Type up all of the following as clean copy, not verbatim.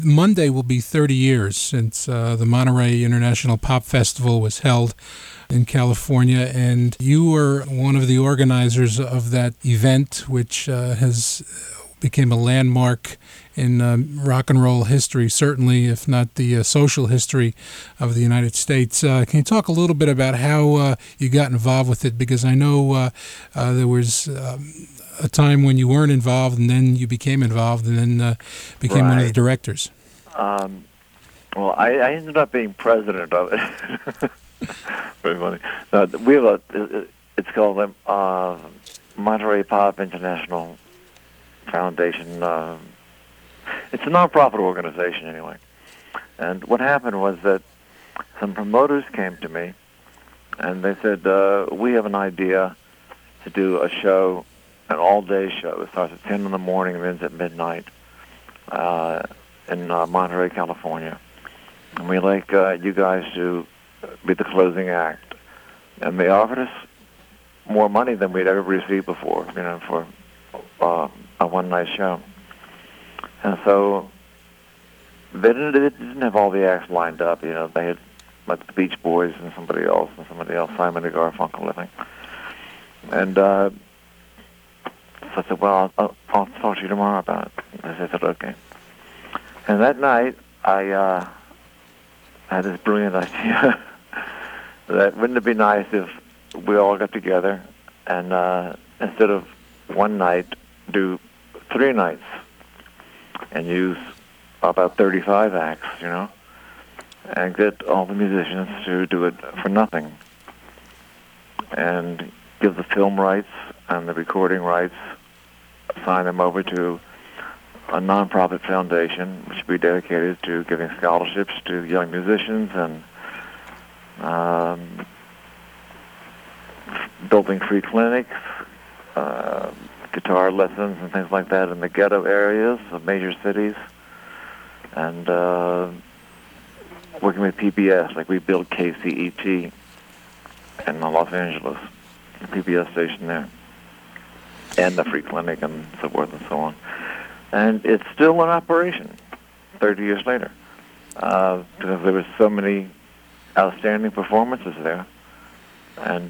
Monday will be 30 years since the Monterey International Pop Festival was held in California, and you were one of the organizers of that event, which has became a landmark in rock and roll history, certainly, if not the social history of the United States. Can you talk a little bit about how you got involved with it? Because I know there was a time when you weren't involved, and then you became involved, and then became one of the directors. Well, I ended up being president of it. Very funny. We have it's called the Monterey Pop International Foundation. It's a nonprofit organization anyway. And what happened was that some promoters came to me, and they said, we have an idea to do a show, an all-day show. It starts at 10 in the morning and ends at midnight in Monterey, California. And we'd like you guys to be the closing act. And they offered us more money than we'd ever received before, for a one-night show. And so they didn't have all the acts lined up. They had like the Beach Boys and somebody else, Simon and Garfunkel, I think. And so I said, well, I'll talk to you tomorrow about it. And they said, okay. And that night, I had this brilliant idea that wouldn't it be nice if we all got together and instead of one night, do 3 nights and use about 35 acts, and get all the musicians to do it for nothing and give the film rights and the recording rights, sign them over to a nonprofit foundation which would be dedicated to giving scholarships to young musicians and building free clinics, guitar lessons and things like that in the ghetto areas of major cities, and working with PBS, like we built KCET in Los Angeles, the PBS station there, and the free clinic and so forth and so on. And it's still in operation 30 years later, because there were so many outstanding performances there, and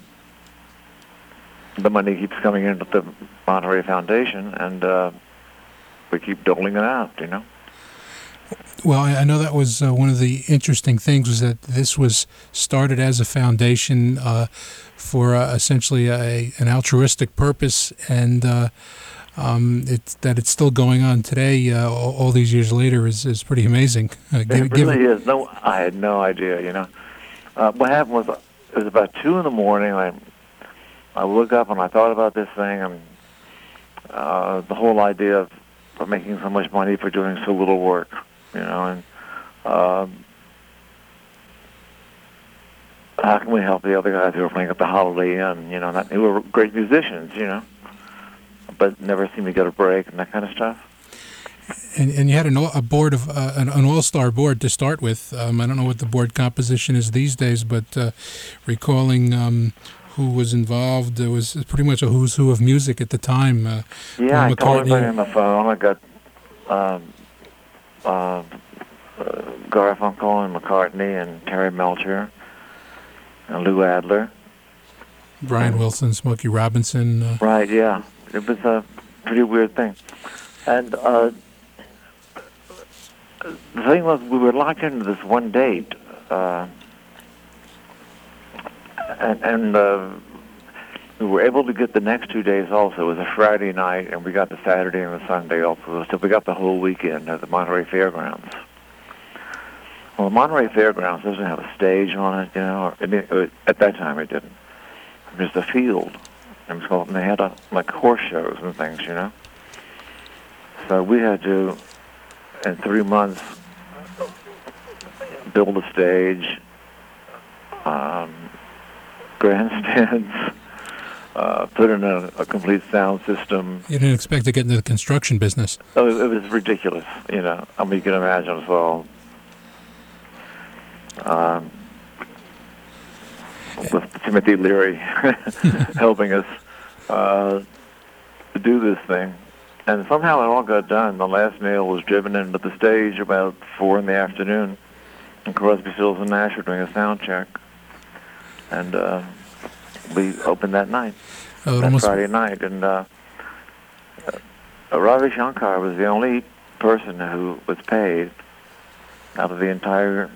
the money keeps coming into the Monterey Foundation, and we keep doling it out, Well, I know that was one of the interesting things, was that this was started as a foundation for essentially an altruistic purpose, and it's still going on today, all these years later, is pretty amazing. It really is. No, I had no idea, what happened was, it was about 2 in the morning, I woke up and I thought about this thing, and the whole idea of making so much money for doing so little work, and how can we help the other guys who are playing at the Holiday Inn, who were great musicians, but never seemed to get a break and that kind of stuff. And you had a board of an all-star board to start with. I don't know what the board composition is these days, but recalling who was involved, there was pretty much a who's who of music at the time. Yeah, I called everybody on the phone. I got Garfunkel and McCartney and Terry Melcher and Lou Adler. Brian Wilson, Smokey Robinson. Right, yeah. It was a pretty weird thing. And the thing was, we were locked into this one date, and we were able to get the next 2 days also. It was a Friday night, and we got the Saturday and the Sunday also. So we got the whole weekend at the Monterey Fairgrounds. Well, the Monterey Fairgrounds doesn't have a stage on it, at that time it didn't. It was a field. And they had like horse shows and things, So we had to, in 3 months, build a stage, grandstands, put in a complete sound system. You didn't expect to get into the construction business. Oh, it was ridiculous, you can imagine as well. With Timothy Leary helping us to do this thing. And somehow it all got done. The last nail was driven into the stage about 4 in the afternoon, and Crosby, Stills, and Nash were doing a sound check. And we opened that night, that Friday night. And Ravi Shankar was the only person who was paid out of the entire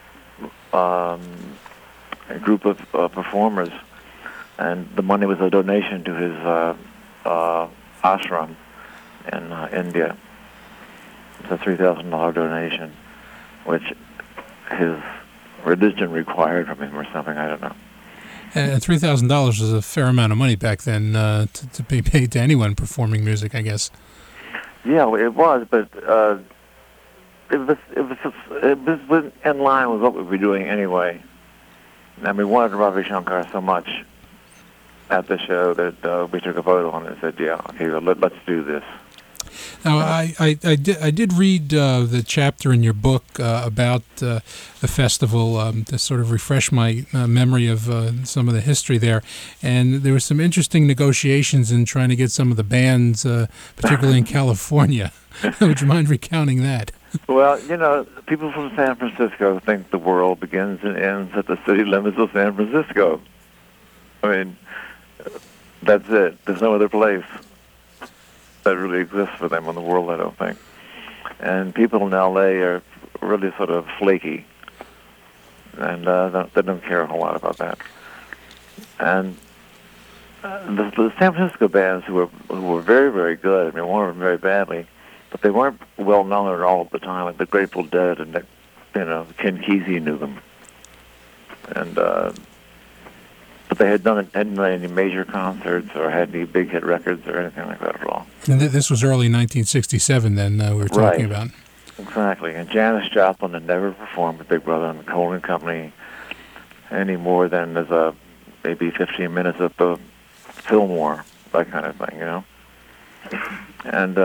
group of performers. And the money was a donation to his ashram in India. It's a $3,000 donation, which his religion required from him or something, I don't know. And $3,000 was a fair amount of money back then to be paid to anyone performing music, I guess. Yeah, it was, but it was in line with what we were doing anyway. And we wanted Ravi Shankar so much at the show that we took a vote on it and said, yeah, okay, well, let's do this. Now, I did read the chapter in your book about the festival to sort of refresh my memory of some of the history there. And there were some interesting negotiations in trying to get some of the bands, particularly in California. Would you mind recounting that? Well, you know, people from San Francisco think the world begins and ends at the city limits of San Francisco. I mean, that's it. There's no other place that really exists for them in the world, I don't think. And people in L.A. are really sort of flaky, and they don't care a whole lot about that. And the San Francisco bands who were very, very good, I mean, one of them very badly, but they weren't well known at all at the time. Like the Grateful Dead and Ken Kesey knew them, and but they hadn't done any major concerts or had any big hit records or anything like that at all. And this was early 1967 then we were talking about. Exactly. And Janis Joplin had never performed with Big Brother and the Coleman Company any more than as maybe 15 minutes at the Fillmore, that kind of thing, you know. And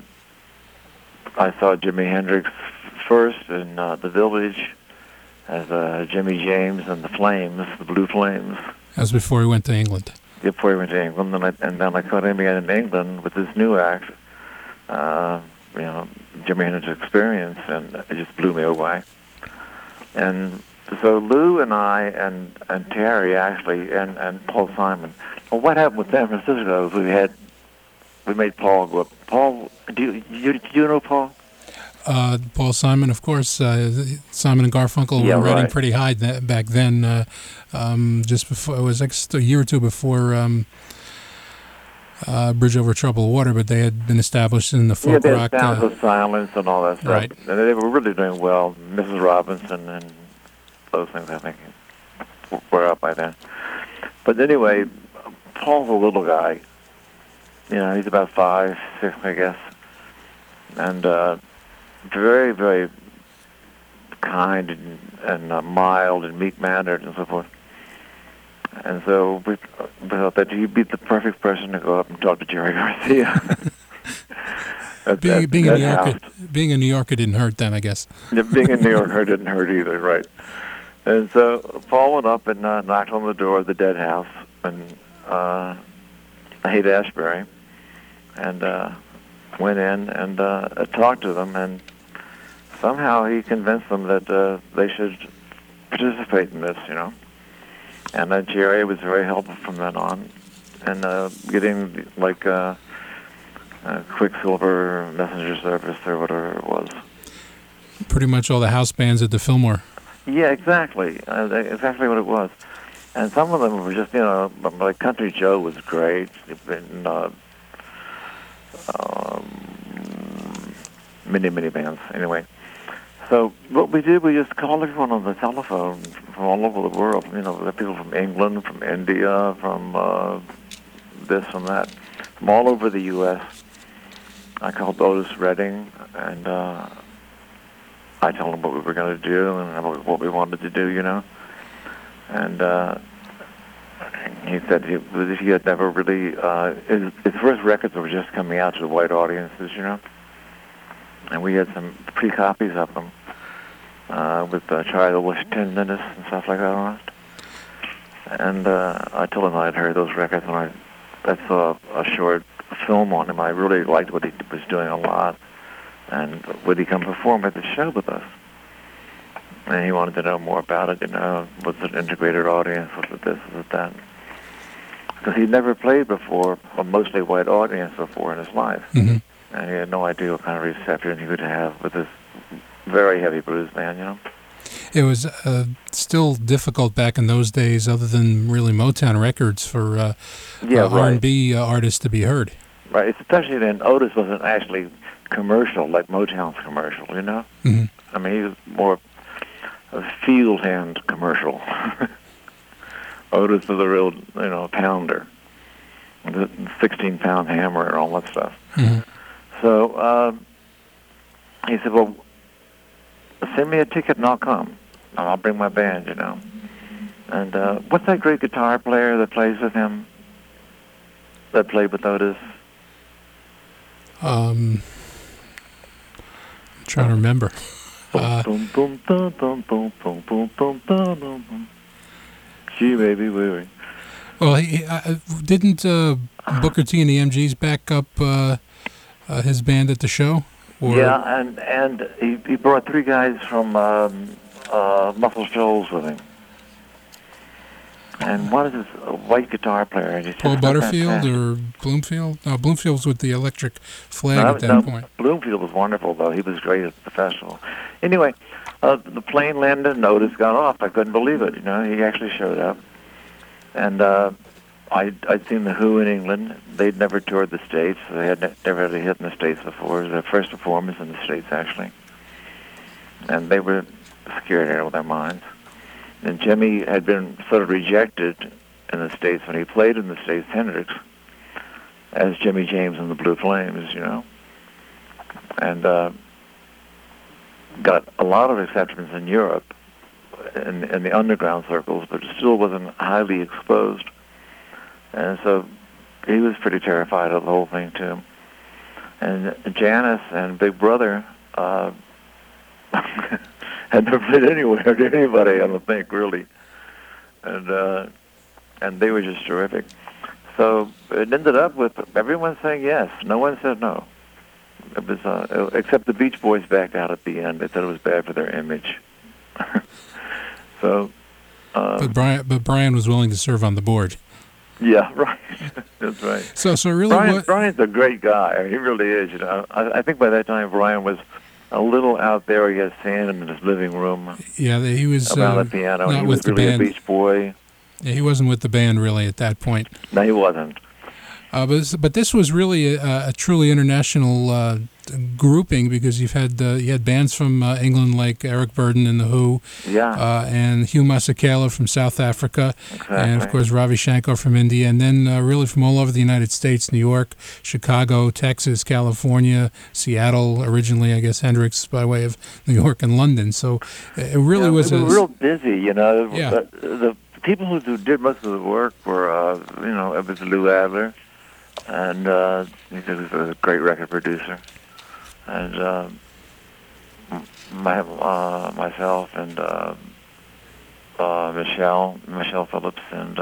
I saw Jimi Hendrix first in the Village as Jimmy James and the Flames, the Blue Flames. That was before he went to England. Before he went to England, and then I caught him again in England with this new act, Jimi Hendrix Experience, and it just blew me away. And so Lou and I and Terry actually and Paul Simon. Well, what happened with San Francisco is we made Paul go up. Paul, do you know Paul? Paul Simon, of course. Simon and Garfunkel were riding pretty high back then. Just before, it was like a year or two before Bridge Over Troubled Water, but they had been established in the folk rock. Yeah, Sounds of Silence and all that stuff. Right. And they were really doing well. Mrs. Robinson and those things, I think, were up by then. But anyway, Paul's a little guy. You know, he's about 5'6", I guess, and very, very kind and mild and meek-mannered and so forth. And so we thought that he'd be the perfect person to go up and talk to Jerry Garcia. Being a New Yorker didn't hurt then, I guess. Being a New Yorker didn't hurt either, right. And so Paul went up and knocked on the door of the Dead House in Haight-Ashbury, and went in and talked to them, and somehow he convinced them that they should participate in this, you know. And Jerry was very helpful from then on, and getting like Quicksilver Messenger Service or whatever it was. Pretty much all the house bands at the Fillmore. Yeah, exactly. Exactly what it was. And some of them were just, you know, like Country Joe was great. And, many bands, anyway. So what we did, we just called everyone on the telephone from all over the world. You know, the people from England, from India, from this, from that, from all over the U.S. I called Otis Redding, and I told him what we were going to do and what we wanted to do, you know. And he said he had never really, his first records were just coming out to the white audiences, you know. And we had some pre-copies of them with Try the Wish Tenderness and stuff like that on it. And I told him I'd heard those records, and I saw a short film on him. I really liked what he was doing a lot. And would he come perform at the show with us? And he wanted to know more about it, was it integrated audience, was it this, was it that? Because he'd never played before a mostly white audience before in his life. Mm-hmm. And he had no idea what kind of reception he would have with this very heavy blues band, It was still difficult back in those days, other than really Motown records, for R&B artists to be heard. Right, especially then Otis wasn't actually commercial like Motown's commercial, Mm-hmm. I mean, he was more a field hand commercial. Otis was a real, pounder, the 16-pound hammer and all that stuff. Mm-hmm. So he said, well, send me a ticket and I'll come. And I'll bring my band, And what's that great guitar player that plays with him, that played with Otis? I'm trying to remember. She may be weary. Well, didn't Booker T and the MGs back up his band at the show? Or? Yeah, and he brought 3 guys from Muscle Shoals with him. And one is this white guitar player. And Paul Butterfield or Bloomfield? No, Bloomfield was with the Electric Flag at that point. Bloomfield was wonderful, though. He was great at the festival. Anyway, the plane landed and Otis got off. I couldn't believe it. He actually showed up. And I'd seen The Who in England. They'd never toured the States. So they had never really hit in the States before. It was their first performance in the States, actually. And they were scared out of their minds. And Jimmy had been sort of rejected in the States when he played in the States, Hendrix, as Jimmy James and the Blue Flames, And got a lot of acceptance in Europe, in the underground circles, but still wasn't highly exposed. And so he was pretty terrified of the whole thing, too. And Janice and Big Brother had never played anywhere to anybody, I don't think, really. And they were just terrific. So it ended up with everyone saying yes. No one said no. It was except the Beach Boys backed out at the end. They said it was bad for their image. So. But Brian was willing to serve on the board. Yeah, right. That's right. So really, Brian's a great guy. He really is. I think by that time Brian was a little out there. He had sand in his living room. Yeah, he was around the piano. Not he with was the really band. A Beach Boy. Yeah, he wasn't with the band really at that point. No, he wasn't. But this was really a truly international grouping, because you had bands from England like Eric Burdon and the Who, and Hugh Masekela from South Africa, exactly. And of course Ravi Shankar from India, and then really from all over the United States: New York, Chicago, Texas, California, Seattle. Originally, I guess Hendrix by way of New York and London. So it really was real busy. Yeah. The people who did most of the work were, it was Lou Adler. And he was a great record producer, and myself and Michelle Phillips, and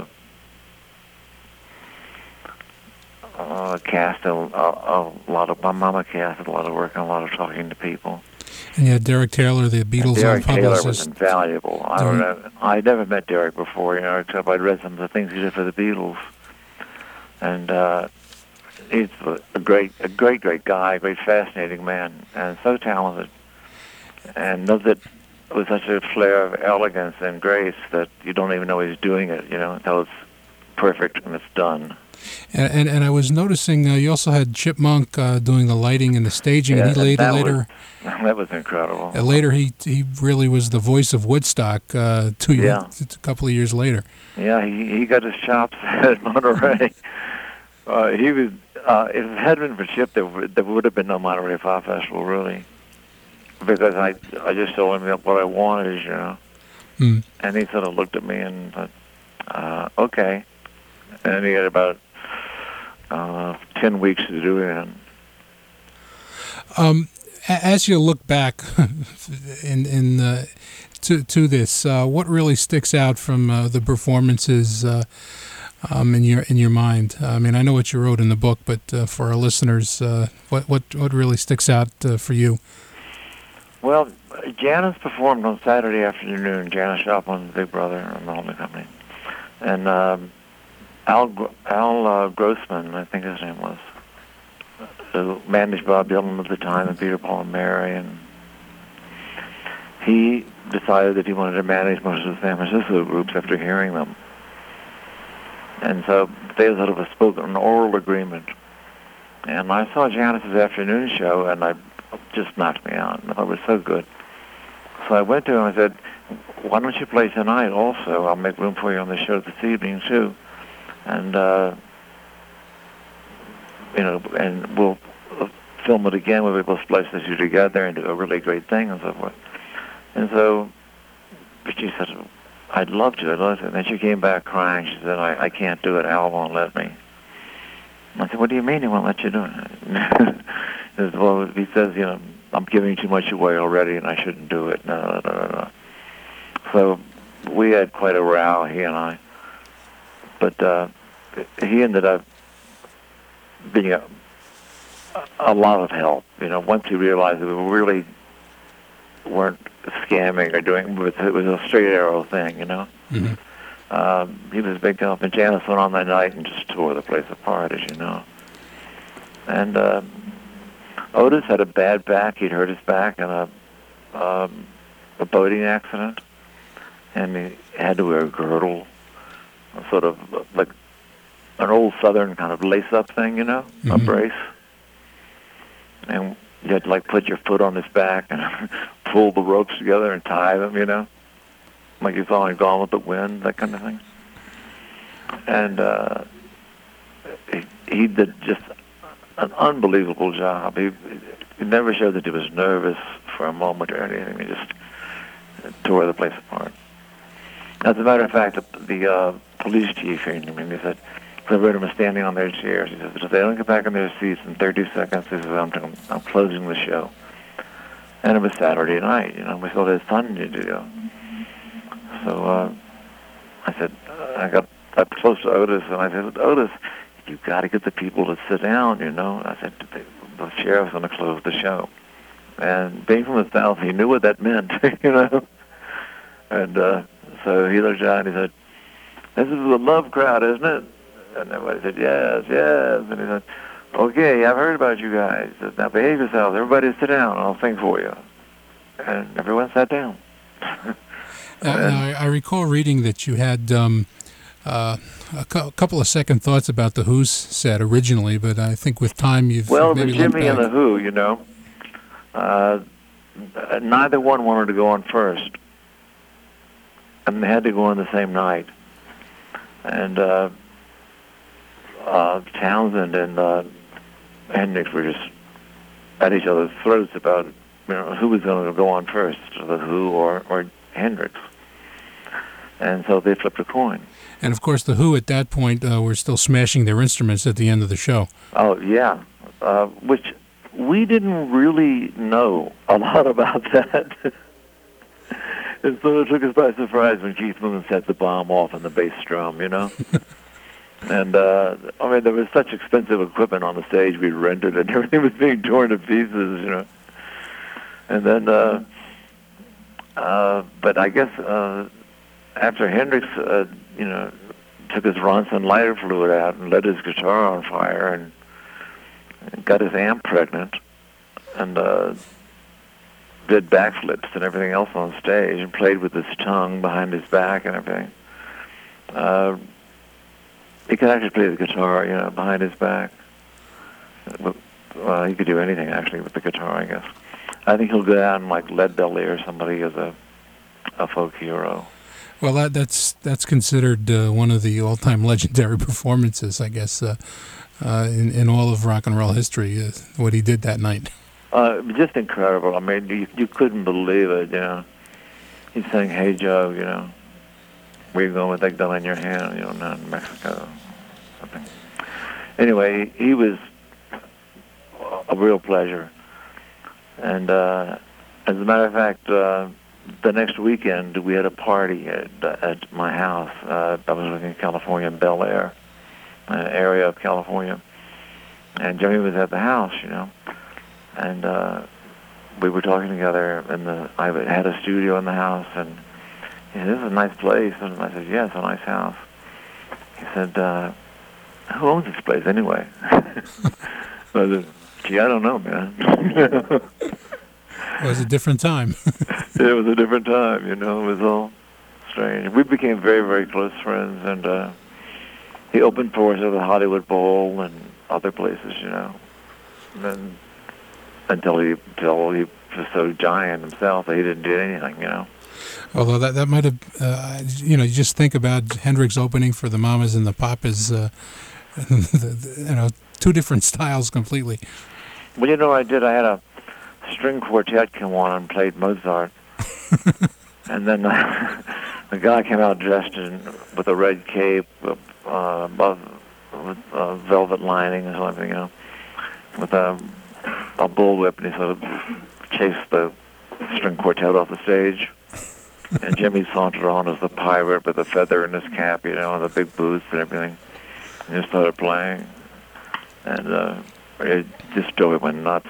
cast a lot of. My mama cast a lot of work and a lot of talking to people. And you had Derek Taylor, the Beatles' Derek publicist. Taylor was invaluable. I never met Derek before, except I'd read some of the things he did for the Beatles. And he's a great guy, a great fascinating man, and so talented, and does it with such a flair of elegance and grace that you don't even know he's doing it, until it's perfect and it's done. And I was noticing you also had Chip Monk doing the lighting and the staging, and he later. That was incredible. Later, he really was the voice of Woodstock. A couple of years later. Yeah, he got his chops at Monterey. He was. If it hadn't been for Chip, there would have been no Monterey Pop Festival, really, because I just told him what I wanted, And he sort of looked at me and thought, okay. And he had about 10 weeks to do it. As you look back to this, what really sticks out from the performances in your mind? I mean, I know what you wrote in the book, but for our listeners, what really sticks out for you? Well, Janis performed on Saturday afternoon. Janis Joplin's Big Brother on the holding company, and Al Grossman, I think his name was, who managed Bob Dylan at the time and Peter, Paul, and Mary, and he decided that he wanted to manage most of the San Francisco groups after hearing them. And so they had sort of a spoken oral agreement. And I saw Janis's afternoon show, and I just knocked me out. I thought it was so good. So I went to him and said, why don't you play tonight also? I'll make room for you on the show this evening, too. And, and we'll film it again. We'll be able to splice the two together and do a really great thing and so forth. And so she said, I'd love to. And then she came back crying. She said, I can't do it. Al won't let me. I said, what do you mean he won't let you do it? He says, well, he says, I'm giving too much away already and I shouldn't do it. No. So we had quite a row, he and I. But he ended up being a lot of help. Once he realized that we really weren't scamming or doing it was a straight arrow thing, Mm-hmm. He was a big help, and Janis went on that night and just tore the place apart, as you know. And Otis had a bad back. He'd hurt his back in a boating accident, and he had to wear a girdle, sort of like an old Southern kind of lace-up thing, mm-hmm. A brace. And you had to put your foot on his back and pull the ropes together and tie them, like you saw in Gone with the Wind, that kind of thing. And he did just an unbelievable job. He never showed that he was nervous for a moment or anything. He just tore the place apart. As a matter of fact, the police chief here, he said, everyone was standing on their chairs. He said, if they don't get back on their seats in 30 seconds, he says, I'm closing the show. And it was Saturday night, we still had Sunday to do. So I said, I got up close to Otis, and I said, Otis, you got to get the people to sit down, I said, the sheriff's going to close the show. And being from the South, he knew what that meant, And so he looked down and he said, this is a love crowd, isn't it? And everybody said, yes. And he said, okay, I've heard about you guys. He said, now behave yourselves. Everybody sit down. I'll sing for you. And everyone sat down. I recall reading that you had a couple of second thoughts about the Who's set originally, but I think with time you've maybe Jimmy and the Who, neither one wanted to go on first. And they had to go on the same night. And Townsend and Hendrix were just at each other's throats about who was going to go on first, the Who or Hendrix. And so they flipped a coin. And of course, the Who at that point were still smashing their instruments at the end of the show. Oh yeah, which we didn't really know a lot about that. It sort of took us by surprise when Keith Moon set the bomb off on the bass drum, And, there was such expensive equipment on the stage we rented, and everything was being torn to pieces, And then, but I guess after Hendrix, took his Ronson lighter fluid out and lit his guitar on fire and got his amp pregnant, and did backflips and everything else on stage, and played with his tongue behind his back and everything. He could actually play the guitar, behind his back. Well, he could do anything, actually, with the guitar, I guess. I think he'll go down like Lead Belly or somebody as a folk hero. Well, that's considered one of the all-time legendary performances, I guess, in all of rock and roll history, what he did that night. Just incredible. I mean, you couldn't believe it, He sang, "Hey Joe," where you going with that gun in your hand, not in Mexico, something. Anyway, he was a real pleasure. And as a matter of fact, the next weekend, we had a party at my house. I was living in California, in Bel Air, an area of California. And Jimmy was at the house, and we were talking together. And I had a studio in the house, and he said, "This is a nice place." And I said, "Yeah, it's a nice house." He said, "Who owns this place anyway?" I said, "Gee, I don't know, man." It was a different time. It was a different time, It was all strange. We became very, very close friends, and he opened for us at the Hollywood Bowl and other places, And until he was so giant himself that he didn't do anything, Although that might have, you just think about Hendrix opening for the Mamas and the Papas, two different styles completely. Well, I did. I had a string quartet come on and played Mozart. And then the guy came out dressed with a red cape above with velvet lining or something, with a bullwhip, and he sort of chased the string quartet off the stage. And Jimmy sauntered on as the pirate with a feather in his cap, and the big boots and everything. And he started playing. And it just totally went nuts,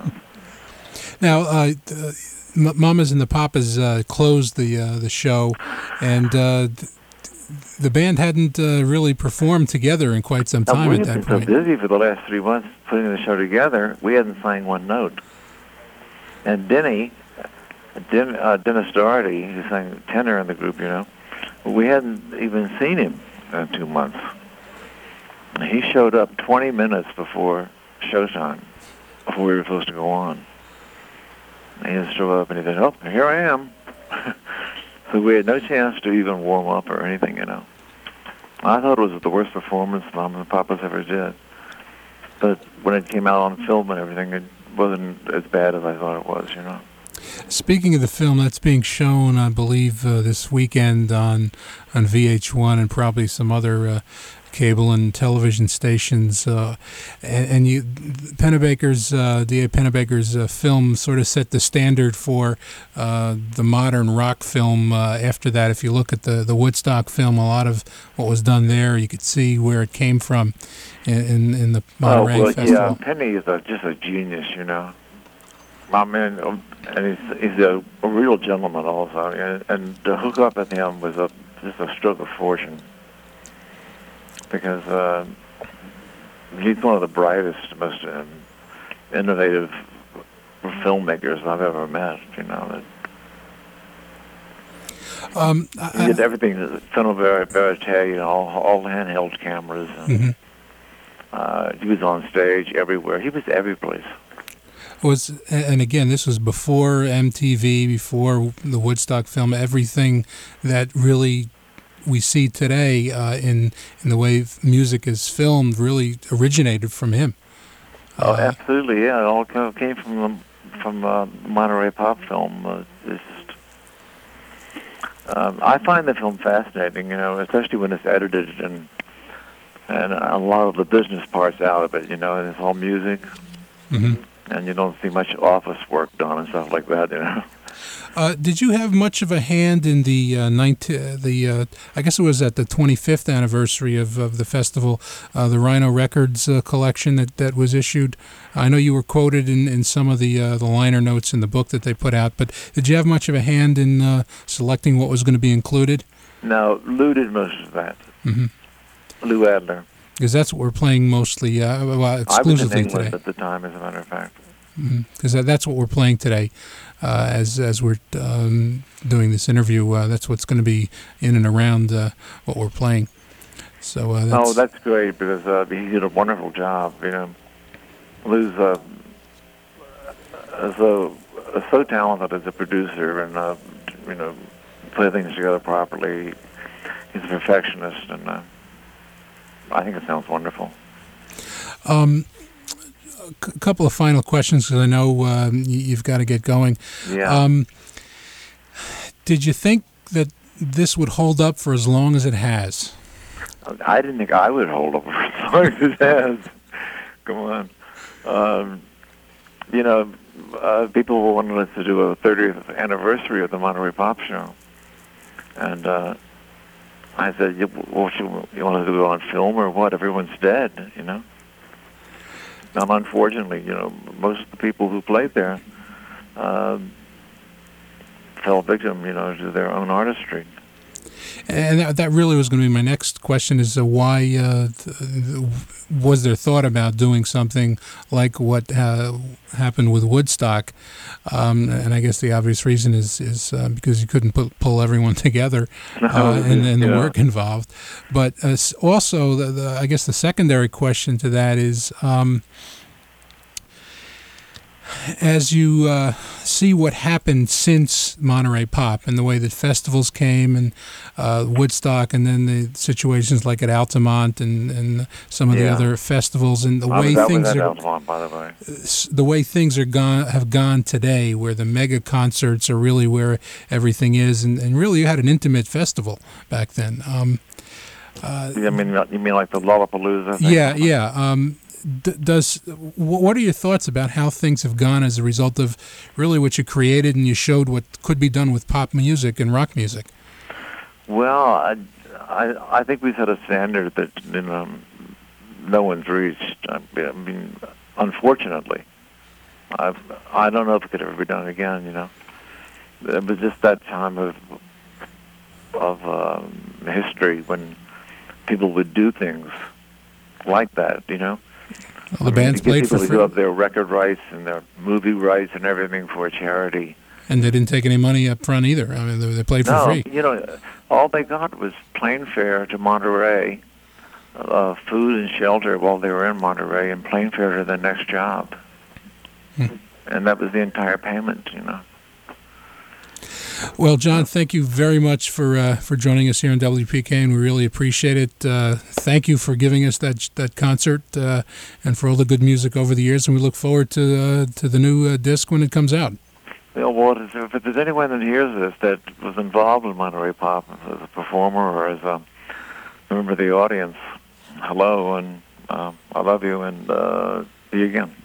Now, Mamas and the Papas closed the show, and the band hadn't really performed together in quite some time at that point. We had been so busy for the last 3 months putting the show together, we hadn't signed one note. And Dennis Doherty, who sang tenor in the group, we hadn't even seen him in 2 months. He showed up 20 minutes before showtime, before we were supposed to go on. He just showed up and he said, "Oh, here I am." So we had no chance to even warm up or anything, I thought it was the worst performance Mom and Papa's ever did. But when it came out on film and everything, it wasn't as bad as I thought it was, Speaking of the film, that's being shown, I believe, this weekend on VH1 and probably some other cable and television stations. And you, Pennebaker's, D.A. Pennebaker's film sort of set the standard for the modern rock film after that. If you look at the Woodstock film, a lot of what was done there, you could see where it came from in the Monterey Festival. Yeah, Penny is just a genius, I mean, and he's a real gentleman also, and to hook up with him was just a stroke of fortune, because he's one of the brightest, most innovative filmmakers I've ever met. He did everything, film verite, all handheld cameras. And, he was on stage everywhere. He was every place. And again, this was before MTV, before the Woodstock film. Everything that really we see today in the way music is filmed really originated from him. Oh, absolutely, yeah. It all came from Monterey Pop Film. I find the film fascinating, especially when it's edited and a lot of the business parts out of it, and it's all music. Mm-hmm. And you don't see much office work done and stuff like that, Did you have much of a hand in the I guess it was at the 25th anniversary of the festival, the Rhino Records collection that was issued? I know you were quoted in some of the liner notes in the book that they put out, but did you have much of a hand in selecting what was going to be included? No, Lou did most of that. Mm-hmm. Lou Adler. Because that's what we're playing mostly, exclusively today. I was in England at the time, as a matter of fact. Because that's what we're playing today, as we're doing this interview. That's what's going to be in and around what we're playing. So that's great, because he did a wonderful job. Lou's so talented as a producer, and play things together properly. He's a perfectionist, and I think it sounds wonderful. A couple of final questions, because I know you've got to get going. Yeah. Did you think that this would hold up for as long as it has? I didn't think I would hold up for as long as it has. Come on. people wanted us to do a 30th anniversary of the Monterey Pop Show. And I said, well, you want to do it on film or what? Everyone's dead, you know? And unfortunately, you know, most of the people who played there fell victim, you know, to their own artistry. And that really was going to be my next question: is why was there thought about doing something like what happened with Woodstock? And I guess the obvious reason is because you couldn't pull everyone together and the work involved. But also, I guess the secondary question to that is, as you see what happened since Monterey Pop and the way that festivals came and Woodstock, and then the situations like at Altamont and some of the other festivals, and the way things are, Altamont, by the way. The way things have gone today, where the mega concerts are really where everything is, and really you had an intimate festival back then. You mean like the Lollapalooza thing? Yeah. What are your thoughts about how things have gone as a result of really what you created and you showed what could be done with pop music and rock music? Well, I think we set a standard that, you know, no one's reached. I mean, unfortunately, I don't know if it could ever be done again. You know, it was just that time of history when people would do things like that. You know. Well, the bands played for free. free. Give up their record rights and their movie rights and everything for a charity. And they didn't take any money up front either. I mean, they played for free. You know, all they got was plane fare to Monterey, food and shelter while they were in Monterey, and plane fare to their next job. And that was the entire payment, you know. Well, John, thank you very much for joining us here on WPK, and we really appreciate it. Thank you for giving us that concert and for all the good music over the years, and we look forward to the new disc when it comes out. Well, if there's anyone that hears this that was involved in Monterey Pop as a performer or as a member of the audience, hello, and I love you, and see you again.